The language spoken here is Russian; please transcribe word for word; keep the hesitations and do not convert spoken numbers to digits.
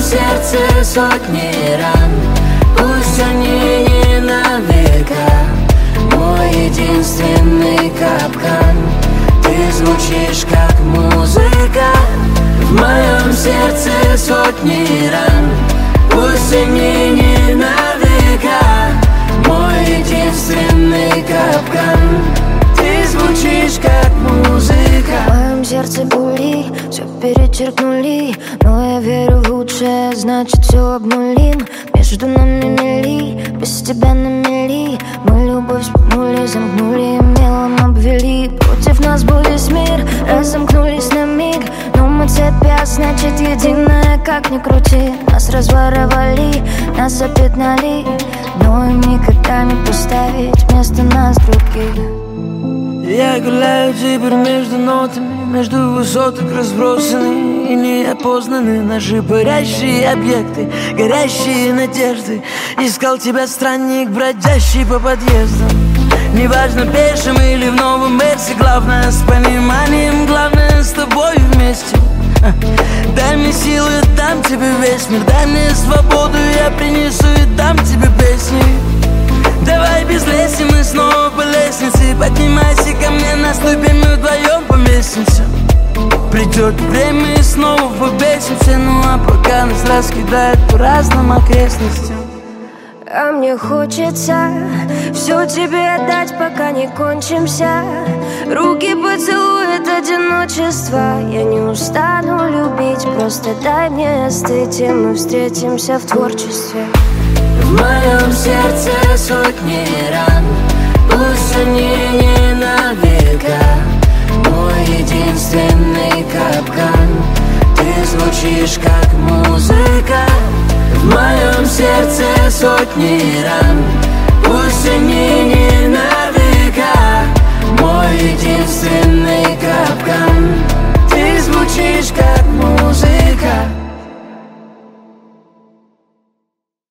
сердце сотни ран, пусть они не навека. Мой единственный капкан, ты звучишь как музыка. В моем сердце сотни ран, пусть они не навека. Мой единственный капкан, ты звучишь как музыка. В моем сердце бури, все перечеркнули, но я верю в лучшее, значит все обнулим. Между нами мели, без тебя на мели. Мы любовь спугнули, замкнули, мелом обвели. Против нас был весь мир, разомкнулись на миг. Но мы цепь, значит единая, как ни крути. Нас разворовали, нас запятнали, но им никогда не поставить вместо нас других. Я гуляю теперь между нотами, между высоток разбросаны и неопознаны наши парящие объекты, горящие надежды. Искал тебя странник, бродящий по подъездам. Неважно, пешим или в новом Мерсе, главное с пониманием, главное с тобой вместе. Дай мне силы, дам тебе весь мир, дай мне свободу, я принесу и дам тебе песни. Давай без леси, мы снова по лестнице. Поднимайся ко мне, наступим мы вдвоем поместимся. Придет время и снова побесимся. Ну а пока нас раскидает по разным окрестностям. А мне хочется все тебе отдать, пока не кончимся. Руки поцелует одиночество. Я не устану любить, просто дай мне остыть, и мы встретимся в творчестве. В моем сердце сотни ран, пусть они не навека. Мой единственный капкан, ты звучишь как музыка. В моем сердце сотни ран, пусть они не навека. Мой единственный капкан,